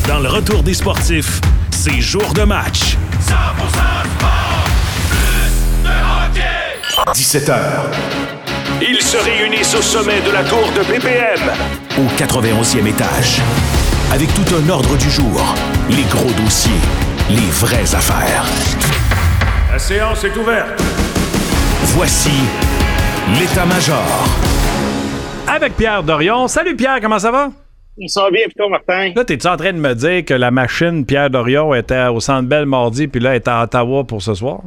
Dans le retour des sportifs, c'est jour de match. 100% sport, plus de hockey. 17h. Ils se réunissent au sommet de la tour de BPM, au 91e étage. Avec tout un ordre du jour, les gros dossiers, les vraies affaires. La séance est ouverte. Voici l'état-major. Avec Pierre Dorion. Salut Pierre, comment ça va? Ça va bien, plutôt, Martin. Là, t'es-tu en train de me dire que la machine Pierre Dorion était au Centre Bell mardi, puis là, elle est à Ottawa pour ce soir?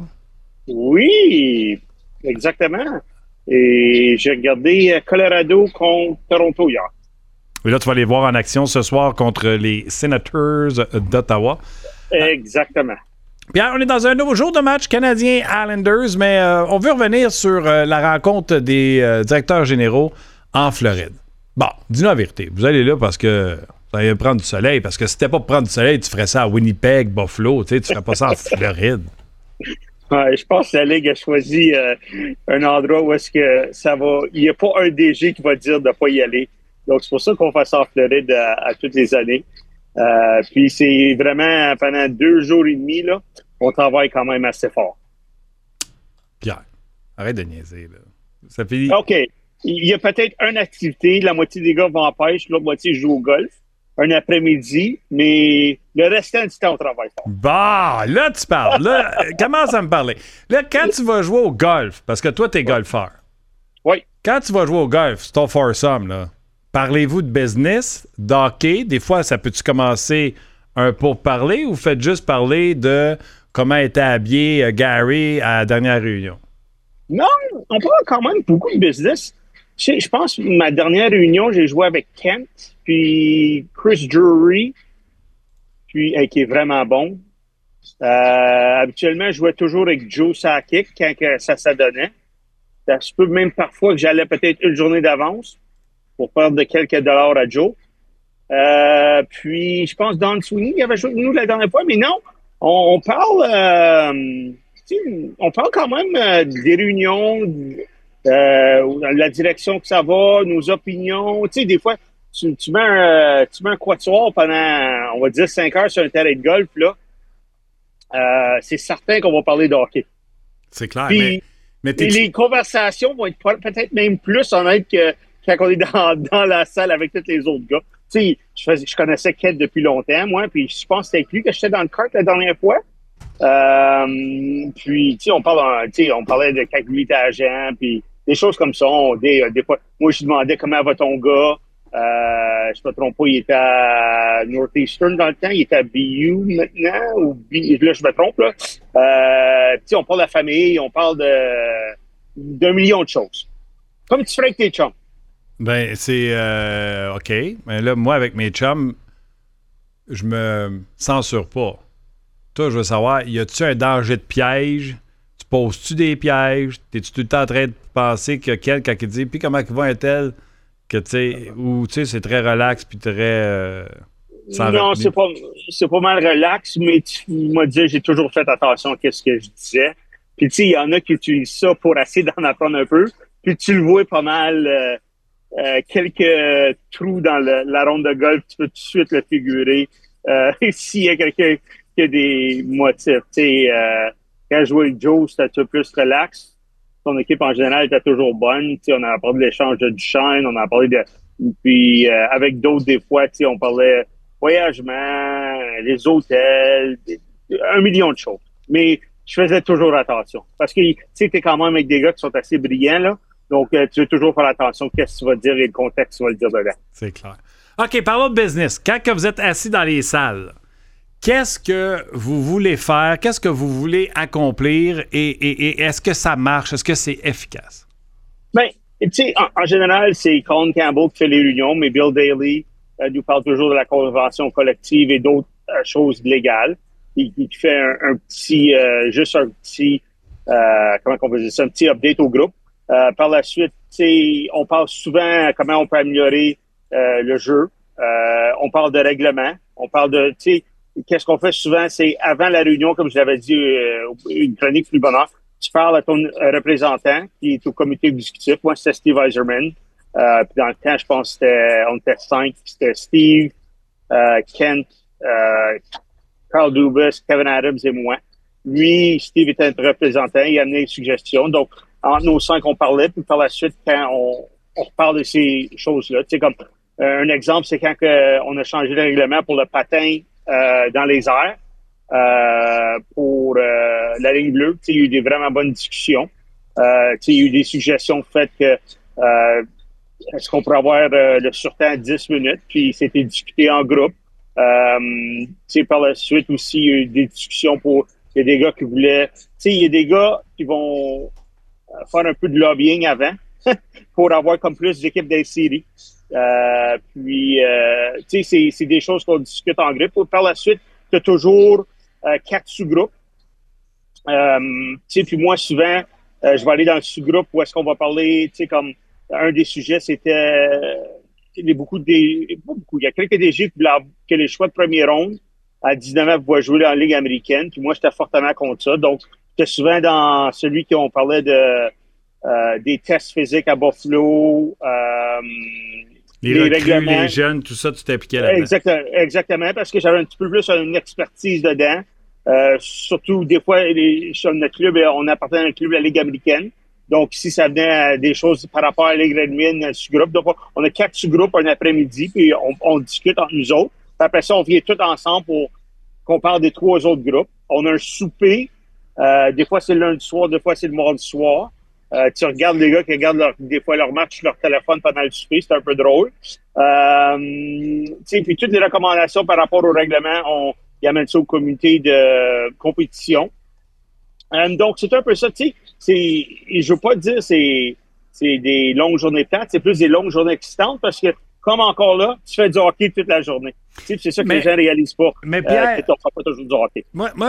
Oui, exactement. Et j'ai regardé Colorado contre Toronto hier. Et là, tu vas les voir en action ce soir contre les Senators d'Ottawa. Exactement. Pierre, on est dans un nouveau jour de match Canadien-Islanders, mais on veut revenir sur la rencontre des directeurs généraux en Floride. Bon, dis-nous la vérité. Vous allez là parce que vous allez prendre du soleil, parce que si c'était pas pour prendre du soleil, tu ferais ça à Winnipeg, Buffalo, tu ferais pas ça en Floride. Ouais, je pense que la Ligue a choisi un endroit où est-ce que ça va. Il n'y a pas un DG qui va dire de ne pas y aller. Donc, c'est pour ça qu'on fait ça en Floride à toutes les années. Puis, c'est vraiment pendant 2 jours et demi, là, on travaille quand même assez fort. Pierre, arrête de niaiser, là. Ça fait... OK. Il y a peut-être une activité, la moitié des gars vont en pêche, l'autre moitié joue au golf, un après-midi, mais le restant du temps, on travaille fort. Bah, là, tu parles. Là, commence à me parler. Là, quand tu vas jouer au golf, parce que toi, t'es golfeur. Oui. Quand tu vas jouer au golf, c'est ton foursome, là. Parlez-vous de business, d'hockey? Des fois, ça peut-tu commencer un pourparler ou faites juste parler de comment était habillé Gary à la dernière réunion? Non, on parle quand même beaucoup de business. Je pense que ma dernière réunion, j'ai joué avec Kent, puis Chris Drury, puis qui est vraiment bon. Habituellement, je jouais toujours avec Joe Sakic quand ça donnait. Ça se peut même parfois que j'allais peut-être une journée d'avance pour perdre quelques dollars à Joe. Puis, je pense Don Sweeney il avait joué avec nous la dernière fois, mais non, on parle quand même des réunions, la direction que ça va, nos opinions. Tu sais, des fois, tu mets un quatuor pendant, on va dire, 5 heures sur un terrain de golf, là. C'est certain qu'on va parler de hockey. C'est clair, Puis, mais les conversations vont être peut-être même plus honnêtes que quand on est dans la salle avec tous les autres gars. Tu sais, je connaissais Kent depuis longtemps, moi, puis je pense que c'était avec lui que j'étais dans le kart la dernière fois. Puis, tu sais, on parlait de quand lui était agent, puis des choses comme ça. Des fois, moi, je lui demandais comment va ton gars. Je me trompe pas, il était à Northeastern dans le temps, il était à BU maintenant, là, je me trompe, là. Tu sais, on parle de la famille, on parle d'un million de choses. Comme tu ferais avec tes chums. Ben, c'est OK. Mais là, moi, avec mes chums, je me censure pas. Toi, je veux savoir, y a-tu un danger de piège? Tu poses-tu des pièges? T'es-tu tout le temps en train de penser que quelqu'un qui dit, puis comment il va un tel? Que, tu sais, ou, tu sais, c'est très relax, puis très... non, c'est pas mal relax, mais tu m'as dit, j'ai toujours fait attention à ce que je disais. Puis, tu sais, il y en a qui utilisent ça pour essayer d'en apprendre un peu. Puis, tu le vois pas mal... quelques trous dans la ronde de golf, tu peux tout de suite le figurer. S'il y a quelqu'un qui a des motifs. Quand je jouais avec Joe, c'était un peu plus relax. Son équipe en général était toujours bonne. On a parlé de l'échange de Duchesne, on a parlé de... Puis avec d'autres, des fois, on parlait voyagement, les hôtels, 1 million de choses. Mais je faisais toujours attention. Parce que tu sais, t'es quand même avec des gars qui sont assez brillants, là. Donc, tu veux toujours faire attention à ce que tu vas dire et le contexte que tu vas le dire dedans. C'est clair. OK, parlons de business. Quand que vous êtes assis dans les salles, qu'est-ce que vous voulez faire? Qu'est-ce que vous voulez accomplir? Et est-ce que ça marche? Est-ce que c'est efficace? Bien, tu sais, en général, c'est Colin Campbell qui fait les réunions, mais Bill Daly nous parle toujours de la convention collective et d'autres choses légales. Il fait un petit, comment on peut dire ça, un petit update au groupe. Par la suite, on parle souvent comment on peut améliorer le jeu. On parle de règlement. On parle de, qu'est-ce qu'on fait souvent, c'est avant la réunion, comme je l'avais dit, une chronique plus bonheur, tu parles à ton représentant qui est au comité exécutif. Moi, c'était Steve Yzerman. Puis dans le temps, je pense qu'on était 5. C'était Steve, Kent, Carl Dubas, Kevin Adams et moi. Lui, Steve était un représentant, il a amené une suggestion. Donc, entre nos 5, on parlait, puis par la suite, quand on reparle de ces choses-là, tu sais, comme un exemple, c'est quand on a changé le règlement pour le patin dans les airs, pour la ligne bleue. Tu sais, il y a eu des vraiment bonnes discussions. Tu sais, il y a eu des suggestions faites que est-ce qu'on pourrait avoir le surtemps à 10 minutes, puis c'était discuté en groupe. Tu sais, par la suite aussi, il y a eu des discussions pour... Il y a des gars qui voulaient... Tu sais, il y a des gars qui vont faire un peu de lobbying avant pour avoir comme plus d'équipes des séries. Puis, tu sais, c'est des choses qu'on discute en groupe. Par la suite, tu as toujours 4 sous-groupes. Tu sais, puis moi, souvent, je vais aller dans le sous-groupe où est-ce qu'on va parler, tu sais, comme un des sujets, c'était... il y a quelques DG qui voulaient que les choix de première ronde à 19 ans pouvaient jouer dans la Ligue américaine. Puis moi, j'étais fortement contre ça. Donc, j'étais souvent dans celui qui on parlait des tests physiques à Buffalo, les règlements, les jeunes, tout ça, tu t'appliquais là-dedans. Exactement, parce que j'avais un petit peu plus une expertise dedans. Surtout, des fois, sur notre club, on appartenait à un club de la Ligue américaine. Donc, ici, ça venait à des choses par rapport à la Ligue Redmond, sous-groupe. Donc, on a 4 sous-groupes un après-midi, puis on discute entre nous autres. Puis après ça, on vient tous ensemble pour qu'on parle des 3 autres groupes. On a un souper. Des fois, c'est le lundi soir, des fois, c'est le mardi soir. Tu regardes les gars qui regardent des fois leur match sur leur téléphone pendant le souper. C'est un peu drôle. Puis toutes les recommandations par rapport au règlement, ils amènent ça au comité de compétition. Donc, c'est un peu ça. Tu sais, je veux pas dire c'est des longues journées plates, c'est plus des longues journées excitantes parce que, comme encore là, tu fais du hockey toute la journée. Tu sais, c'est ça que les gens réalisent pas. Mais Pierre, que tu ne feras pas toujours du hockey.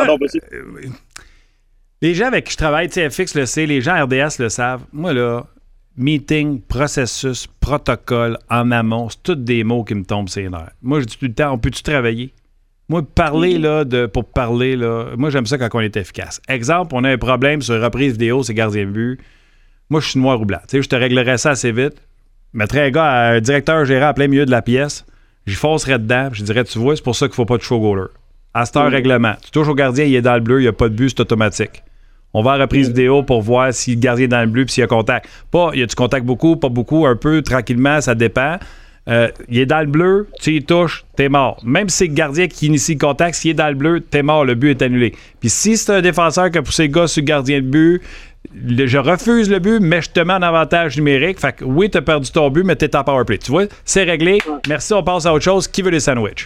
Les gens avec qui je travaille, FX le sait, les gens RDS le savent. Moi, là, meeting, processus, protocole, en amont, c'est tous des mots qui me tombent sur les nerfs. Moi, je dis tout le temps, on peut-tu travailler? Moi, parler, pour parler, là, moi, j'aime ça quand on est efficace. Exemple, on a un problème sur reprise vidéo, c'est gardien de but. Moi, je suis noir ou blanc. Tu sais, je te réglerais ça assez vite. Je mettrais un directeur gérant à plein milieu de la pièce. J'y foncerais dedans. Je dirais, tu vois, c'est pour ça qu'il ne faut pas de show goaler. À cette heure, règlement. Tu touches au gardien, il est dans le bleu, il n'y a pas de but, c'est automatique. On va à reprise vidéo pour voir si le gardien est dans le bleu puis s'il y a contact. Pas, y a du contact beaucoup, pas beaucoup, un peu, tranquillement, ça dépend. Il est dans le bleu, tu y touches, t'es mort. Même si c'est le gardien qui initie le contact, s'il est dans le bleu, t'es mort, le but est annulé. Puis si c'est un défenseur qui a poussé le gars sur le gardien de but, je refuse le but, mais je te mets en avantage numérique. Fait que oui, t'as perdu ton but, mais t'es en powerplay. Tu vois, c'est réglé. Merci, on passe à autre chose. Qui veut des sandwichs?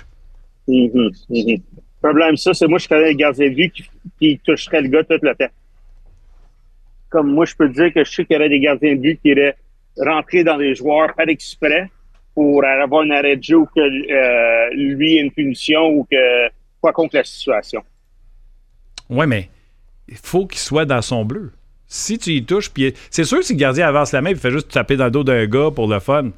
Le problème, ça, c'est moi, je connais le gardien de but qui toucherait le gars tout le temps. Comme moi, je peux te dire que je sais qu'il y aurait des gardiens de but qui iraient rentrer dans les joueurs par exprès pour avoir un arrêt de jeu ou que lui ait une punition ou que quoi contre la situation. Oui, mais il faut qu'il soit dans son bleu. Si tu y touches, puis c'est sûr que si le gardien avance la main et fait juste taper dans le dos d'un gars pour le fun.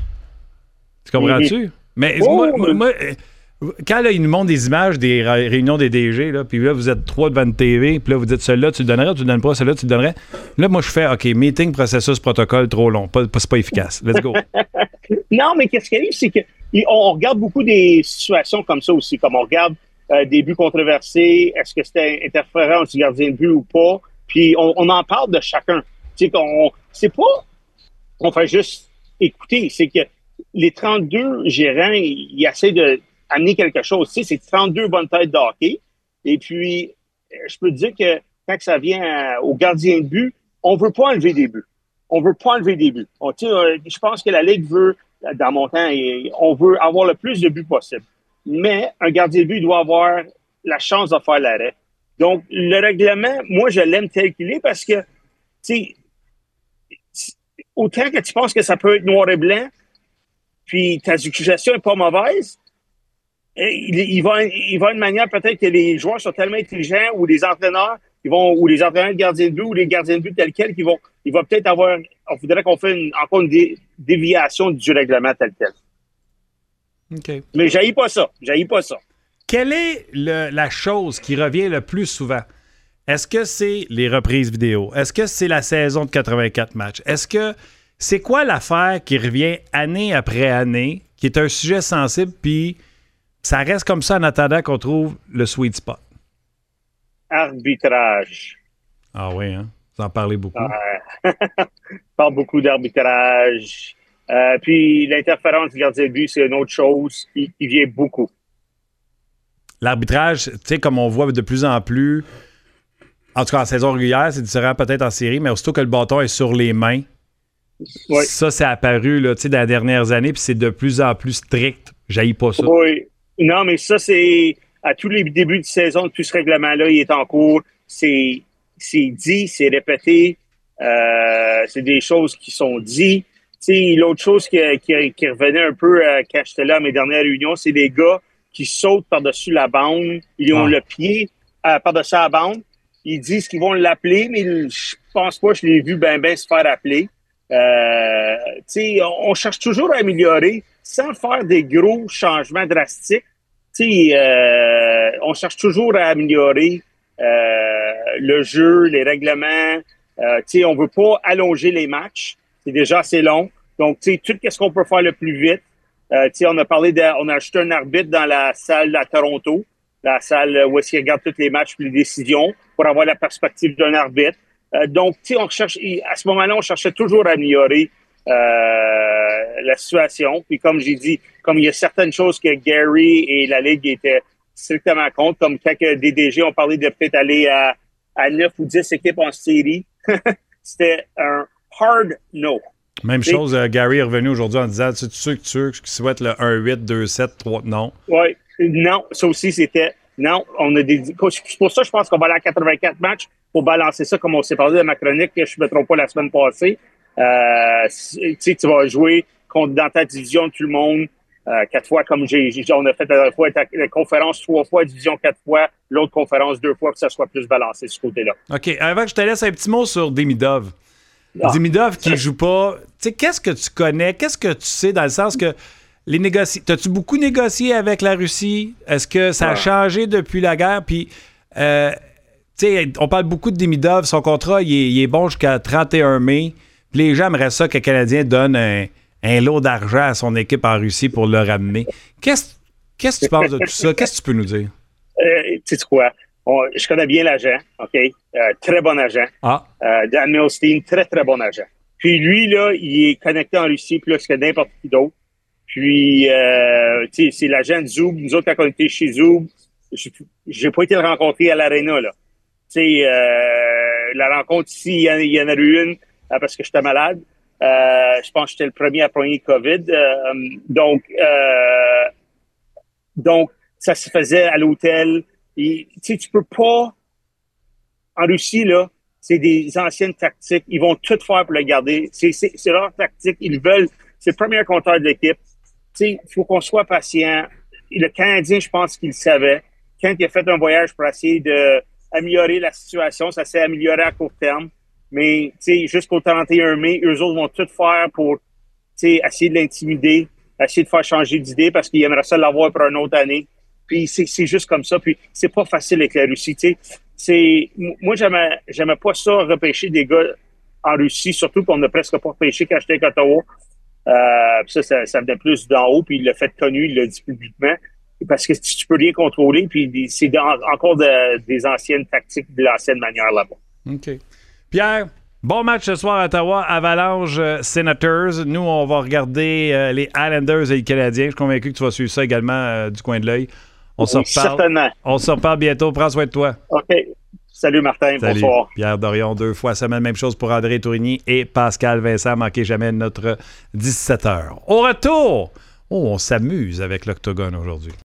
Tu comprends-tu? Mais moi, quand là, ils nous montrent des images des réunions des DG, là, puis là, vous êtes 3 devant une TV, puis là, vous dites celui-là, tu le donnerais ou tu le donnes pas, celui-là, tu le donnerais. Là, moi, je fais OK, meeting, processus, protocole, trop long. C'est pas efficace. Let's go. Non, mais qu'est-ce qui arrive, c'est qu'on regarde beaucoup des situations comme ça aussi, comme on regarde des buts controversés, est-ce que c'était interférence du gardien de but ou pas, puis on en parle de chacun. Tu sais, c'est pas qu'on fait juste écouter, c'est que les 32 gérants, ils essaient de amener quelque chose. Tu sais, c'est 32 bonnes têtes de hockey. Et puis, je peux te dire que quand ça vient au gardien de but, on veut pas enlever des buts. On veut pas enlever des buts. Je pense que la Ligue veut, dans mon temps, on veut avoir le plus de buts possible. Mais un gardien de but doit avoir la chance de faire l'arrêt. Donc, le règlement, moi, je l'aime tel qu'il est parce que, tu sais, autant que tu penses que ça peut être noir et blanc, puis ta suggestion n'est pas mauvaise, il va une manière peut-être que les joueurs sont tellement intelligents ou les entraîneurs, ou les entraîneurs de gardiens de but ou les gardiens de but tels quels, il va peut-être avoir, on voudrait qu'on fasse encore une déviation du règlement tel quel. OK. Mais j'haïs pas ça. Quelle est la chose qui revient le plus souvent? Est-ce que c'est les reprises vidéo? Est-ce que c'est la saison de 84 matchs? C'est quoi l'affaire qui revient année après année, qui est un sujet sensible, puis ça reste comme ça en attendant qu'on trouve le sweet spot. Arbitrage. Ah oui, hein? Vous en parlez beaucoup. Je parle beaucoup d'arbitrage. Puis l'interférence du gardien de but, c'est une autre chose qui vient beaucoup. L'arbitrage, tu sais, comme on voit de plus en plus, en tout cas en saison régulière, c'est différent peut-être en série, mais aussitôt que le bâton est sur les mains, oui. Ça, c'est apparu là, dans les dernières années, puis c'est de plus en plus strict. J'haïs pas ça. Oui. Non, mais ça, c'est à tous les débuts de saison, depuis ce règlement-là, il est en cours. C'est dit, c'est répété. C'est des choses qui sont dites. L'autre chose qui revenait un peu quand j'étais là à mes dernières réunions, c'est des gars qui sautent par-dessus la bande. Ils ont le pied par-dessus la bande. Ils disent qu'ils vont l'appeler, mais je pense pas, je l'ai vu ben se faire appeler. On cherche toujours à améliorer sans faire des gros changements drastiques. On cherche toujours à améliorer le jeu, les règlements. On veut pas allonger les matchs. C'est déjà assez long. Donc, tout ce qu'on peut faire le plus vite. On a ajouté un arbitre dans la salle à Toronto, la salle où il regarde tous les matchs et les décisions pour avoir la perspective d'un arbitre. Donc, on recherche, à ce moment-là, on cherchait toujours à améliorer la situation. Puis comme j'ai dit, comme il y a certaines choses que Gary et la Ligue étaient strictement contre, comme quand des DG ont parlé de peut-être aller à 9 ou 10 équipes en série, c'était un hard no. Même chose, Gary est revenu aujourd'hui en disant, tu sais qui souhaite le 1-8, 2-7, 3, non. Oui, non, ça aussi c'était, non, on a c'est pour ça je pense qu'on va aller à 84 matchs pour balancer ça, comme on s'est parlé de ma chronique, que je ne me trompe pas la semaine passée. Tu vas jouer dans ta division tout le monde 4 fois, comme on a fait la dernière fois, la conférence 3 fois, division 4 fois, l'autre conférence 2 fois, pour que ça soit plus balancé de ce côté-là. OK, avant que je te laisse un petit mot sur Demidov. Demidov qui joue pas, tu sais, qu'est-ce que tu connais, qu'est-ce que tu sais dans le sens que t'as-tu beaucoup négocié avec la Russie? Est-ce que ça a changé depuis la guerre? Puis, tu sais, on parle beaucoup de Demidov, son contrat, il est bon jusqu'à 31 mai. Puis les gens aimeraient ça que le Canadien donne un lot d'argent à son équipe en Russie pour le ramener. Qu'est-ce que tu penses de tout ça? Qu'est-ce que tu peux nous dire? Tu sais quoi? Je connais bien l'agent, OK? Très bon agent. Dan Milstein, très, très bon agent. Puis lui, là, il est connecté en Russie plus que n'importe qui d'autre. Puis, tu sais, c'est l'agent de Zub. Nous autres, quand on était chez Zub, j'ai pas été le rencontrer à l'Arena, là. Tu sais, la rencontre ici, il y en a eu une parce que j'étais malade. Je pense que j'étais le premier à prendre COVID. Donc, ça se faisait à l'hôtel. Tu sais, tu peux pas... En Russie, là, c'est des anciennes tactiques. Ils vont tout faire pour le garder. C'est leur tactique. Ils veulent... C'est le premier compteur de l'équipe. Tu sais, il faut qu'on soit patient. Le Canadien, je pense qu'il le savait. Quand il a fait un voyage pour essayer d'améliorer la situation, ça s'est amélioré à court terme. Mais, tu sais, jusqu'au 31 mai, eux autres vont tout faire pour, tu sais, essayer de l'intimider, essayer de faire changer d'idée parce qu'ils aimeraient ça l'avoir pour une autre année. Puis, c'est juste comme ça. Puis, c'est pas facile avec la Russie, tu sais. Moi, j'aimais pas ça, repêcher des gars en Russie, surtout qu'on n'a presque pas repêché quand j'étais à Ottawa. Ça venait plus d'en haut, puis il l'a fait connu, il l'a dit publiquement. Parce que tu peux rien contrôler, puis c'est encore des anciennes tactiques, de l'ancienne manière là-bas. OK. Pierre, bon match ce soir à Ottawa, Avalanche Senators. Nous, on va regarder les Islanders et les Canadiens. Je suis convaincu que tu vas suivre ça également du coin de l'œil. On se reparle. Certainement. On se reparle bientôt. Prends soin de toi. OK. Salut Martin. Salut. Bonsoir. Pierre Dorion, 2 fois semaine. Même chose pour André Tourigny et Pascal Vincent. Manquez jamais notre 17h. Au retour, on s'amuse avec l'Octogone aujourd'hui.